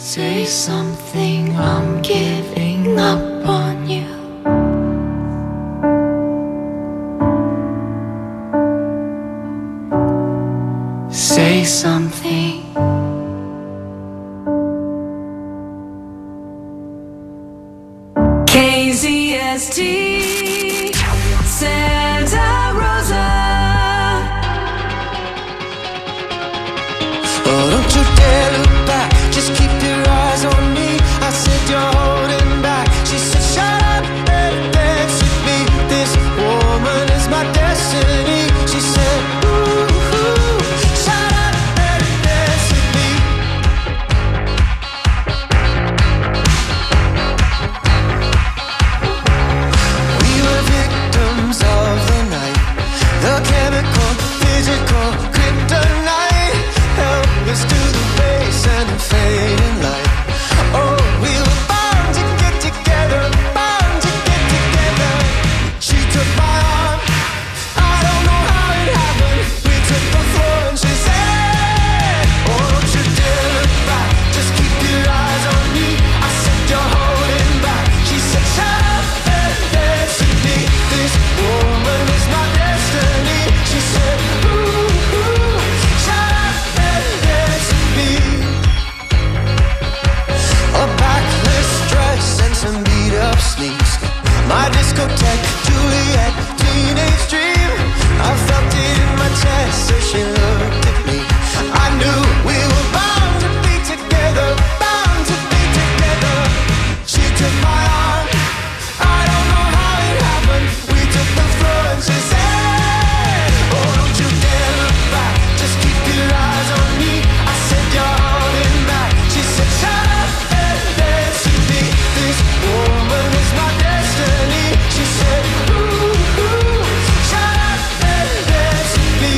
Say something, I'm giving up on you. Say something. KZST Santa Rosa. Oh, don't you dare look back, just keep your eyes on me. I said you're holding back. She said shut up and dance with me. This woman is my destiny. She said ooh, ooh, shut up and dance with me. We were victims of the night, the chemical, physical, kryptonite. Helpless to the base and the fading light. Oh, we were bound to get together, bound to get together. She took my arm, I don't know how it happened. We took the floor and she said, oh, don't you dare look back, just keep your eyes on me. I said you're holding back. She said shut up and dance with me. This woman is my destiny. She said ooh, ooh, shut up and dance with me. A backless dress and some beat up sneaks. My discotheque, Juliet, teenage dream. I felt it in my chest as she looked at me. I knew we were bound to be together, bound to be together. She took my arm, I don't know how it happened. We took the floor and she said, oh, don't you dare look back, just keep your eyes on me. I said you're holding back. She said shut up and dance with me. This woman is my destiny. She said ooh, ooh, shut up and dance with me.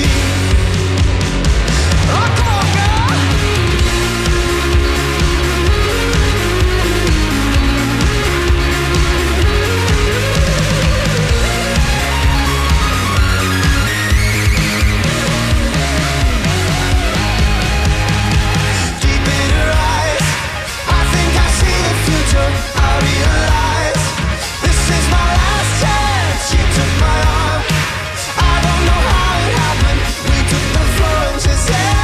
Oh, come on, girl. Deep in her eyes, I think I see the future. I realize this is my last chance. She took my arm, I don't know how it happened. We took the floor and she said,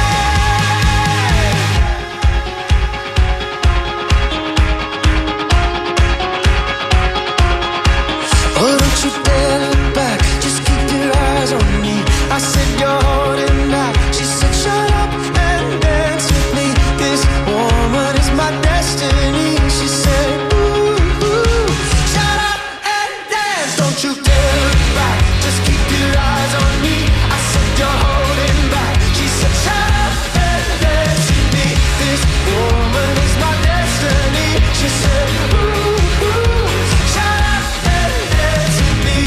oh, don't you dare look back, just keep your eyes on me. I said you're holding back. She said shut up and dance with me. This woman is my destiny. She said ooh, ooh, shut up and dance. Don't you dare look back, just keep your eyes on me. I said you're holding back. She said shut up and dance with me. This woman is my destiny. She said ooh, ooh, shut up and dance with me.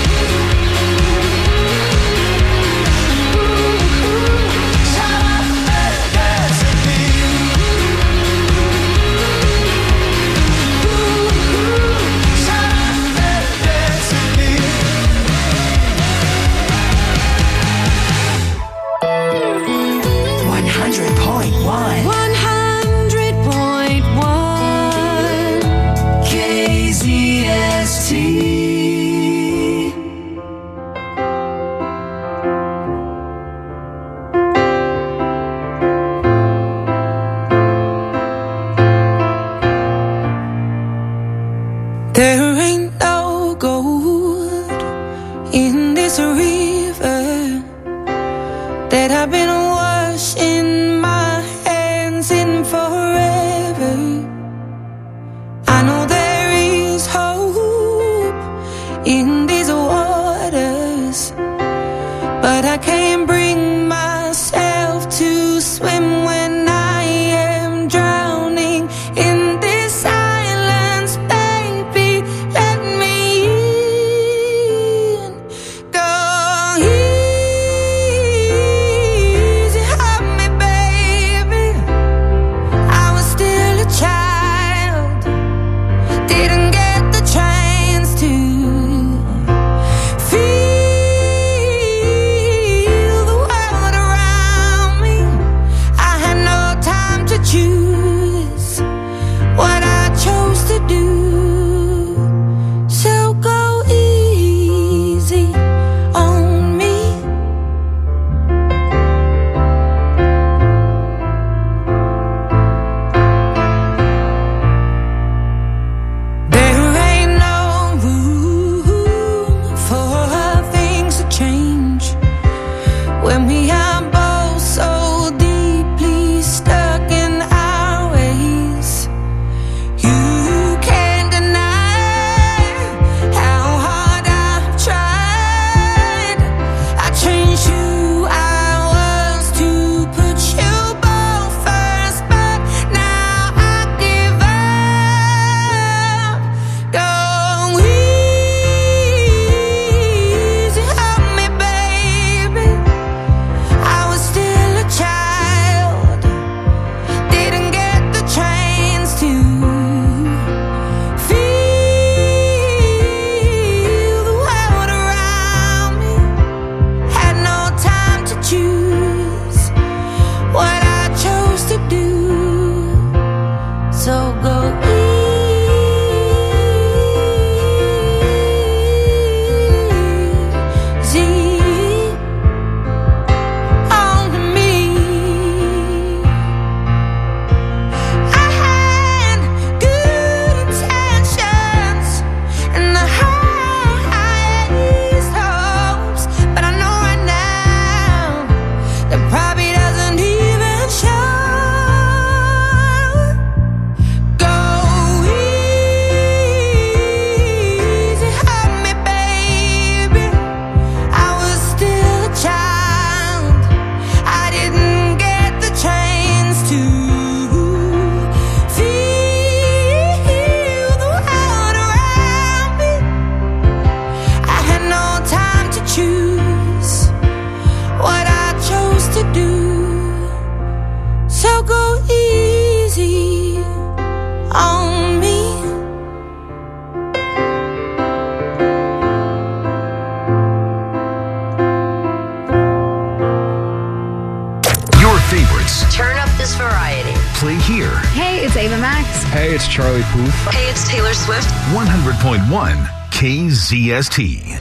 Ooh, ooh, shut up and dance with me. Ooh, ooh, shut up and dance with me. 100.1 100.1 KZST. There ain't no gold in this river that I've been washing my hands in forever. I know there is hope in these waters, but I can't bring myself to swim when I am drowning in this silence. Baby, let me in. Go easy on me, baby. here. Hey, it's Ava Max. Hey, it's Charlie Puth. Hey, it's Taylor Swift. 100.1 KZST.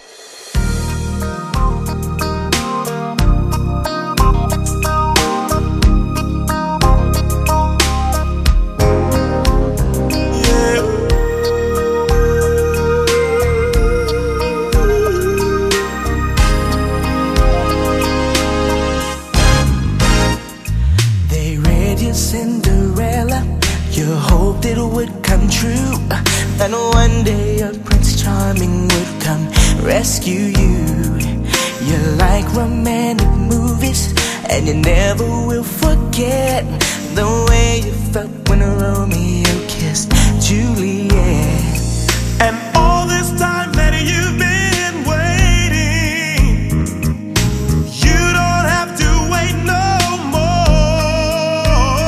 Cinderella, you hoped it would come true, and one day a Prince Charming would come rescue you. You like romantic movies, and you never will forget the way you felt when Romeo kissed Juliet. And all this time that you've been waiting, you don't have to wait no more.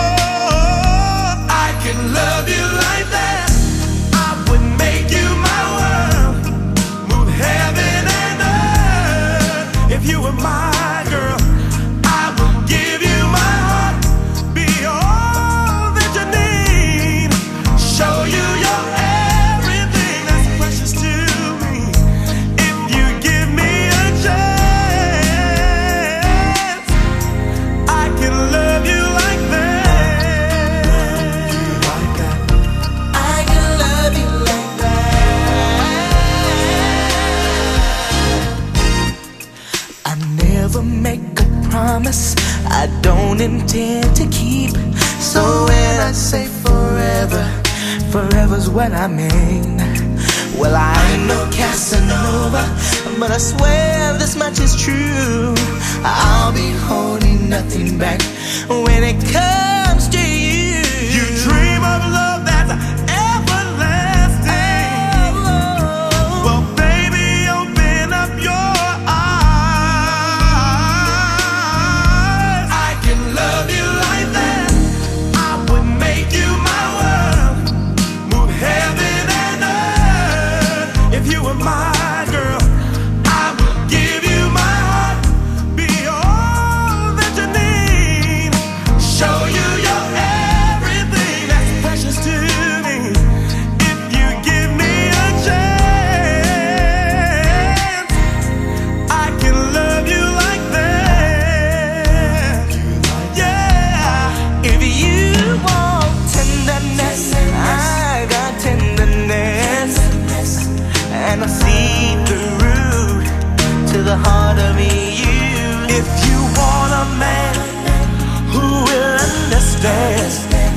I can love you like that. I would make you my world, move heaven and earth. If you were my girl, I would give you my heart, be all that you need, show you your everything that's precious to me. If you give me a chance, I can love you like that. I can love you like that. I never make a promise I don't intend to keep. So when I say forever, forever's what I mean. Well, I ain't no Casanova, but I swear this much is true. I'll be holding nothing back when it comes to you. You dream of love that's everlasting. Well, baby, open up your eyes. I can love you like that. I would make you my world, move heaven and earth. If you were my girl, I would give you my heart, be all that you need, show you your everything that's precious to me. If you give me a chance, I can love you like that. Yeah. If you want tenderness, I got tenderness, and I see the root to the heart of you. If you want a man who will understand,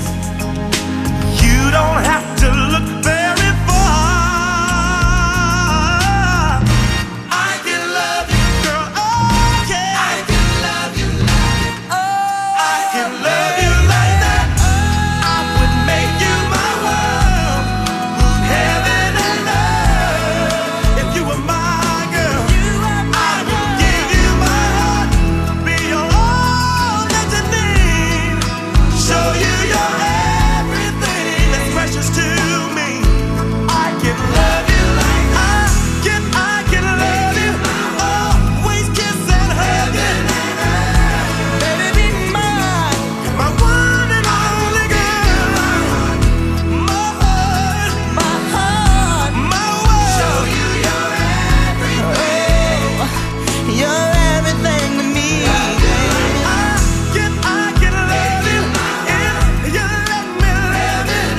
you don't have to look very far. I can love you, girl. Oh, yeah. I can love you like it. Oh, I can love you like that. I would make you my world, move heaven and earth. If you were my girl, I would give you my heart, be all that you need, show you your everything that's precious to me. I can love you like I can love you, always kiss and hug you. Baby, be mine, my one and only girl, my heart, my world. Show you your everything, you're everything to me. I can love you if you let me love you.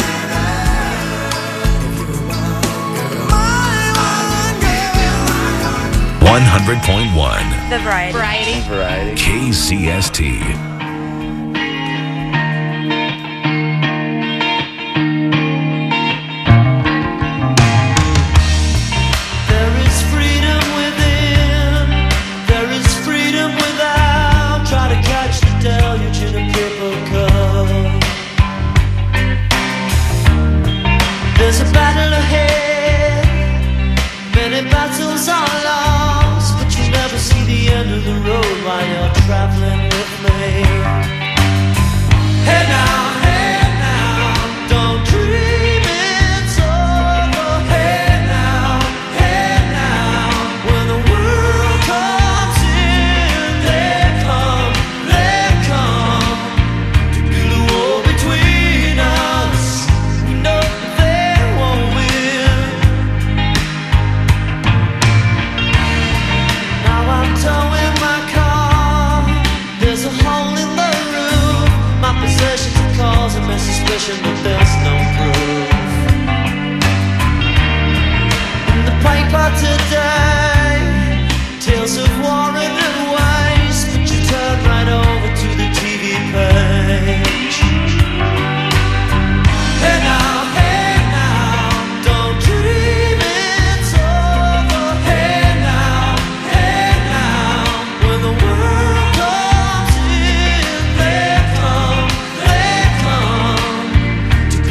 My one girl, 100.1 The Variety. KZST. There is freedom within, there is freedom without. Try to catch the deluge in a paper cup. There's a battle ahead, many battles are lost, but you never see the end of the road while you're traveling with me. suspicion, but there's no proof. In the paper today, tales of war and waste, but you turn right over to the TV page. Hey now, don't dream it's over. Hey now, when the world comes in, they come to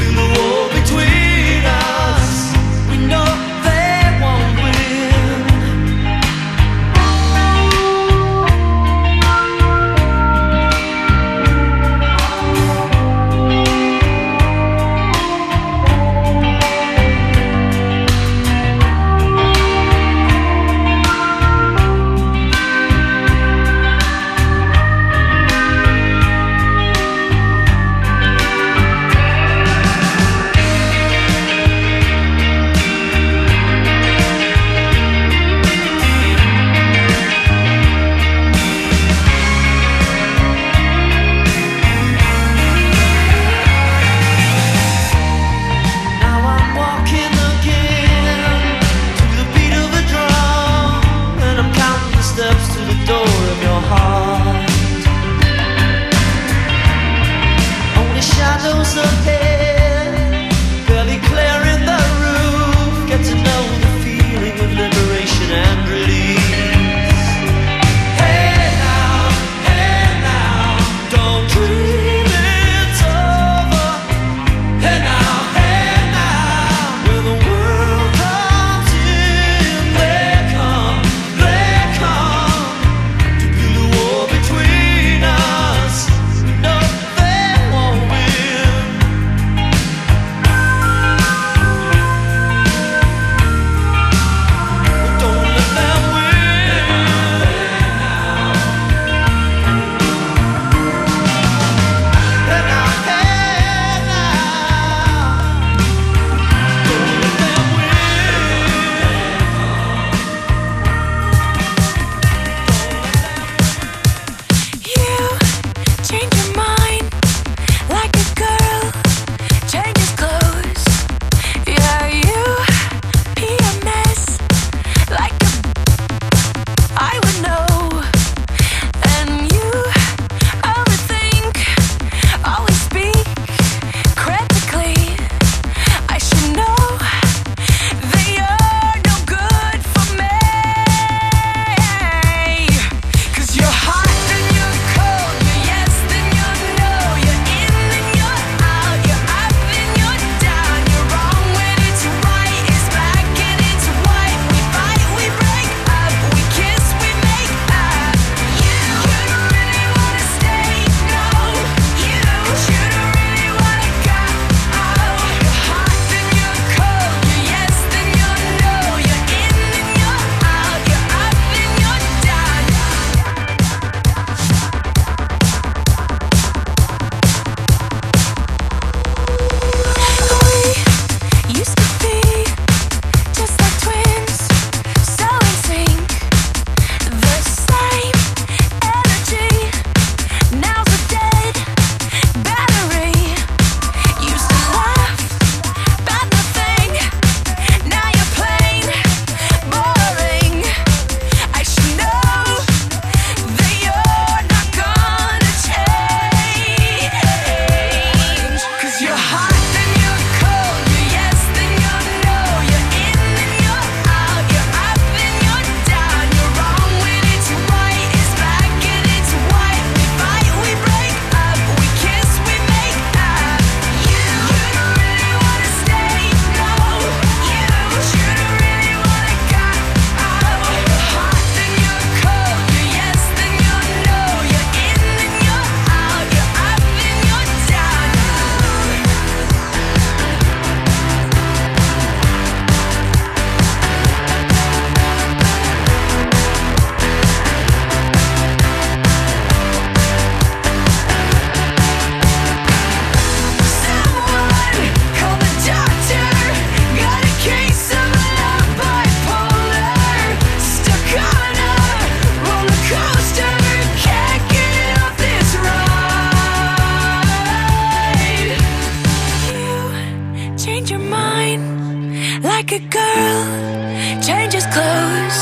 change your mind like a girl changes clothes.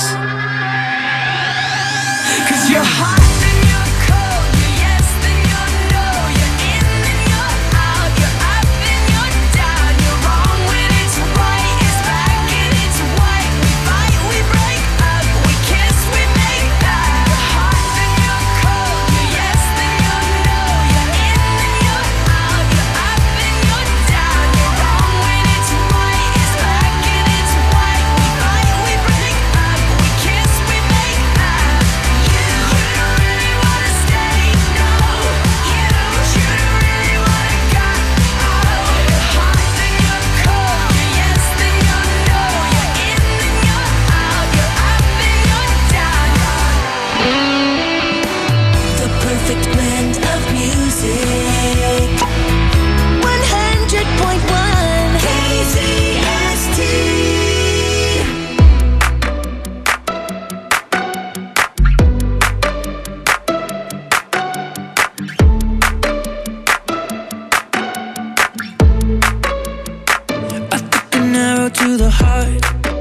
'Cause you're hot, then you're cold, you're yes, then you're no, you're in, then you're out, you're up, then you're down, you're wrong when it's right, it's black and it's white. We fight, we break up, we kiss, we make that. You're hot, then you're cold, you're yes, then you're no, you're in, then you're out, you're up, then you're down, you're wrong when it's right, it's black and it's white. We fight, we break up, we kiss, we make that. You don't really wanna stay, no. You don't really wanna go. You're hot, then you're cold, you're yes, then you're no, you're in, then you're out, you're up, then you're down. The perfect blend of music. 100.1 KZST. I took an arrow to the heart.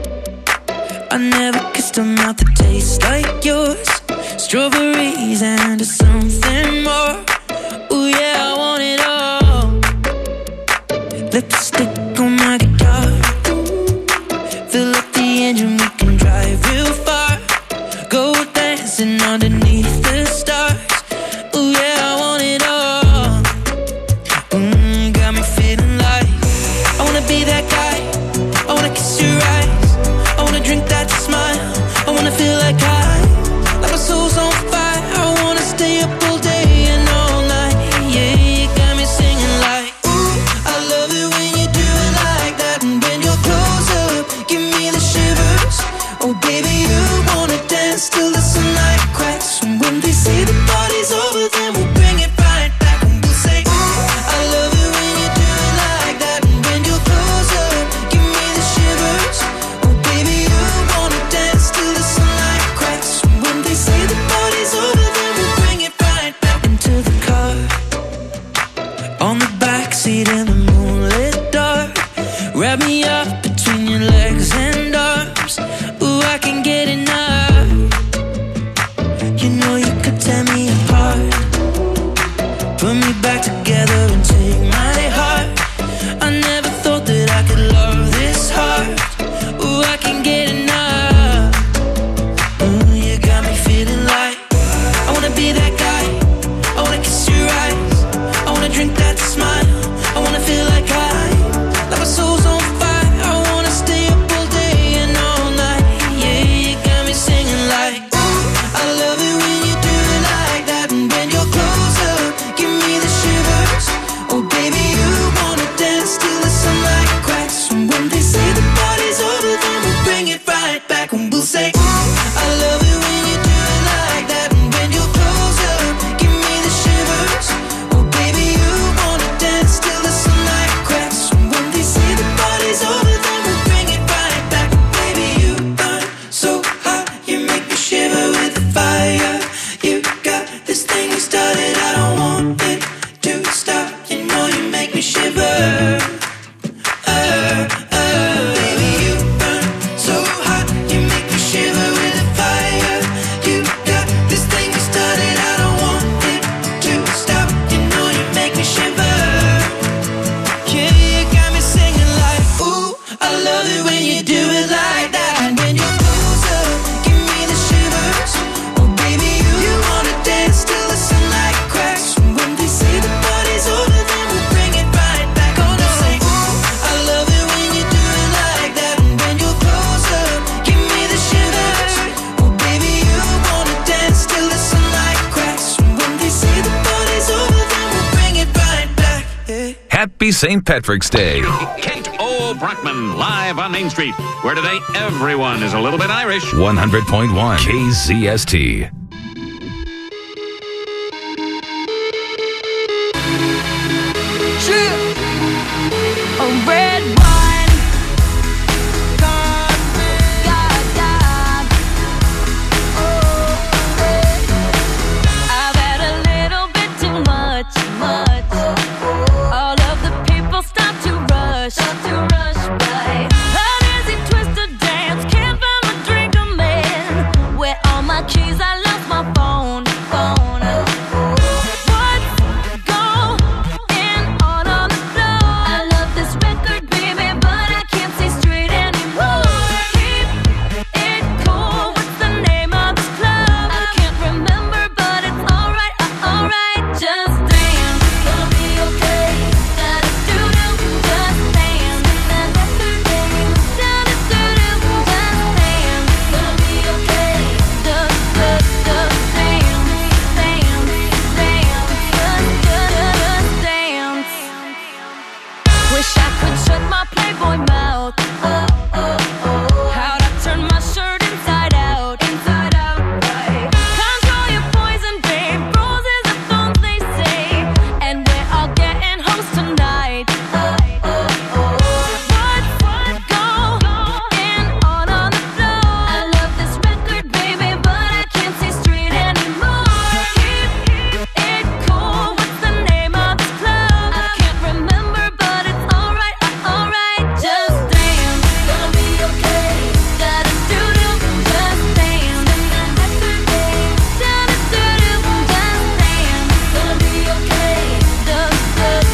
I never kissed a mouth that tastes like yours. Strawberries and something more. Ooh yeah, I want it all. Lipstick on my guitar. Fill up the engine, we can drive real far. Go dancing underneath the stars. Ooh yeah, I want it all. Got me feeling like I wanna be that guy. I wanna kiss your eyes. I wanna drink that smile. I wanna feel like like my soul's on fire. I wanna stay up all day and all night. Yeah, you got me singing like, ooh, I love it when you do it like that. And when you're close up, give me the shivers. Oh baby, you wanna dance till the sunlight cracks. And when they say the party's over, then we'll bring it right back. And we'll say, ooh, I love it when you do it like that. And when you're close up, give me the shivers. Oh baby, you wanna dance till the sunlight cracks. And when they say the party's over, then we'll bring it right back. Into the car, on the backseat in the moonlit dark. Wrap me up between your legs and arms. Ooh, I can get enough. You know you could tear me apart. Put me back together and take my heart. I never thought that I could love this hard. Ooh, I can get enough. Ooh, you got me feeling like I wanna be that guy. I wanna kiss your eyes. I wanna drink that smile. I wanna feel like like my soul's on fire. I wanna stay up all day and all night. Yeah, you got me singing like, ooh, I love it when you do it like that. And when you're close up, give me the shivers. Oh baby, you wanna dance till the sunlight cracks. And when they say the party's over, then we'll bring it right back. And we'll say, ooh, I love it when you do it like that. And when you're close up, give me the shivers. Oh baby, you wanna dance till the sunlight cracks. And when they say the party's over, then we'll bring it right back. Baby, you burn so hot, you make me shiver with the fire. You got this thing you started, I don't want it to stop. You know you make me shiver. Baby, you burn so hot, you make me shiver with the fire. You got this thing you started, I don't want it to stop. You know you make me shiver. Yeah, you got me singing like, ooh, I love it when you do it like that. And when you're close up, give me the shivers. Oh baby, you wanna dance till the sunlight cracks. And when they say the party's over, then we'll bring it right back. Oh no, say, ooh, I love it when you do it like that. And when you're close up, give me the shivers. Oh baby, you wanna dance till the sunlight cracks. And when they say the party's over, then we'll bring it right back. Yeah. Happy St. Patrick's Day. Kate O'Brockman live on Main Street, where today everyone is a little bit Irish. 100.1 KZST. A red wine. God, God. Oh, I've had a little bit too much. All of the people stop to rush. Wish I could shut my Playboy mouth. How'd I turn my shirt inside out? Inside out, right? Control your poison, babe. Roses are thorns, they say, and we're all getting hoes tonight. What going on the floor? I love this record, baby, but I can't see straight anymore. Keep it cool. What's the name of this club? I can't remember, but it's alright, alright. Just dance, gonna be okay. Da-da-doo-doo, just dance. Da-da-doo-doo, just dance. Gonna be okay. Dance,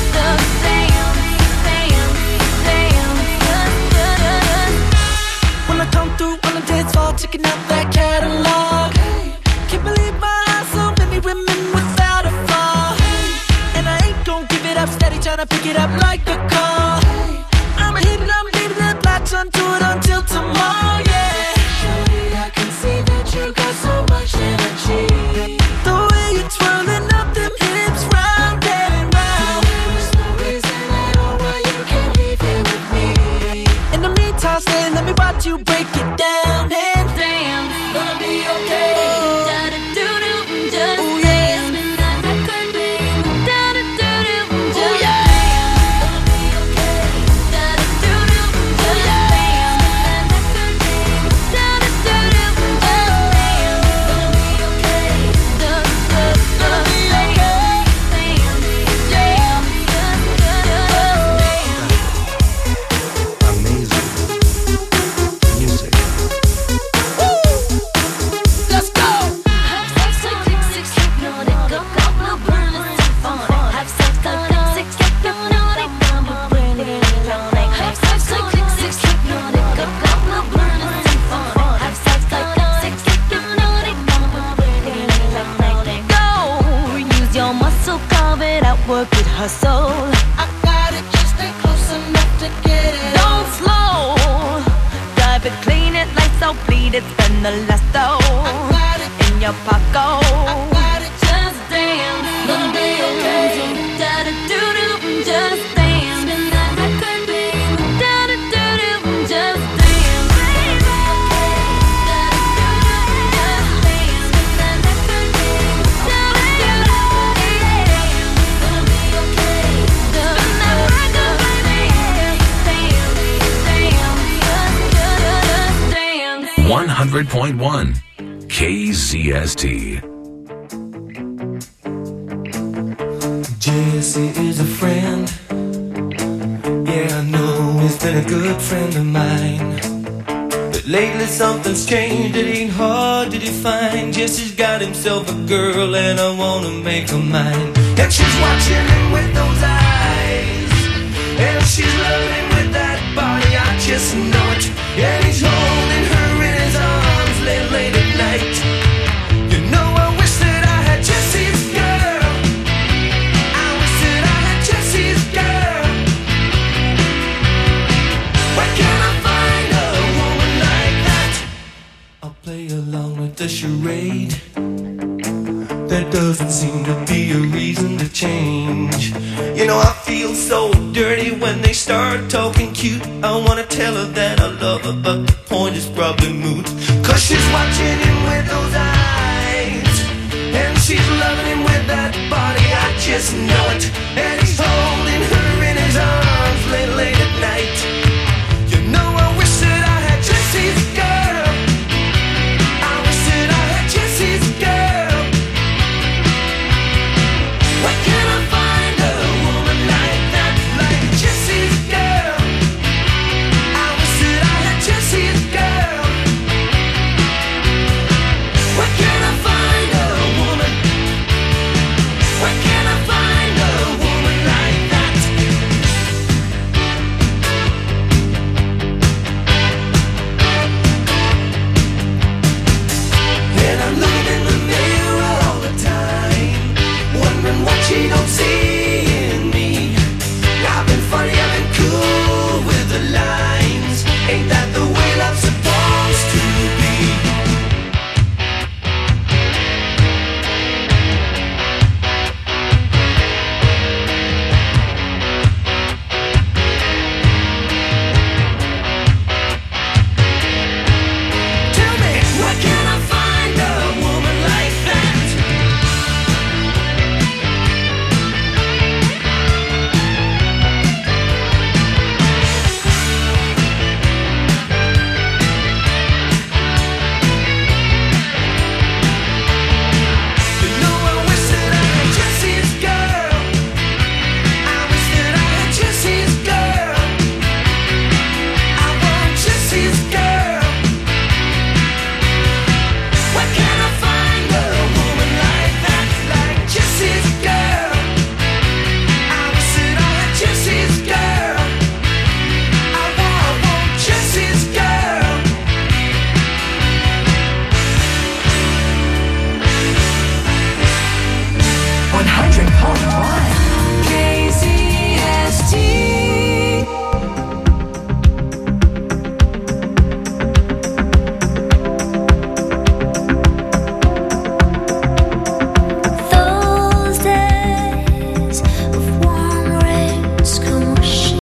When I come through on the dance floor, checking out that catalog. Can't believe my eyes, so many women without a flaw. And I ain't gon' give it up, steady tryna pick it up like a call. I'ma hit it, I'ma leave it, latch onto it until tomorrow, yeah. Surely I can see that you got so much energy. The way you're twirling up them hips round and round. There's no reason at all why you can't leave here with me. In the meantime, stay, let me watch you break it down and dance. gonna be okay. Da-da-doo-doo, just Oh, yeah. dance. Da-da-doo-doo, just Oh, yeah. dance. Gonna be okay. Da-da-doo-doo, just dance. Da-da-doo-doo, just dance. Gonna be okay. Gonna be okay. Amazing music. Let's go. Have sex like six, hypnotic, go, go, blue, burn, it's symphonic. Have sex like six, hypnotic, go, burn, it's electronic. Have sex like six, hypnotic, go, go, blue, burn, it's symphonic. Have sex like six, hypnotic, go, burn, it's electronic. Go, use your muscle, carve it out, work it, hustle. I got it, just stay close enough to get it. Don't slow, drive it, clean it, lights out, bleed it, spend the last dough Got it, in your pocket. got it. Just dance, gonna be okay. Da-da-doo-doo, just dance. Spin that record, babe. Da-da-doo-doo, just dance. Da-da-doo-doo, just dance. Spin that record, babe. Da-da-doo-doo, gonna be okay. Spin that record, baby. Dance, dance, just dance. 100.1 KZST. Jesse is a friend. Yeah, I know he's been a good friend of mine. But lately something's changed, it ain't hard to define. Jesse's got himself a girl and I wanna make her mine. And she's watching him with those eyes, and she's loving him with that body, I just know it. And he's holding her in his arms late at night. You know I wish that I had Jesse's girl. I wish that I had Jesse's girl. Where can I find a woman like that? I'll play along with the charade. There doesn't seem to be a reason to change. You know I feel so dirty when they start talking cute. I wanna tell her that I love her, but the point is probably moot. 'Cause she's watching him with those eyes, and she's loving him with that body, I just know it. And he's holding her in his arms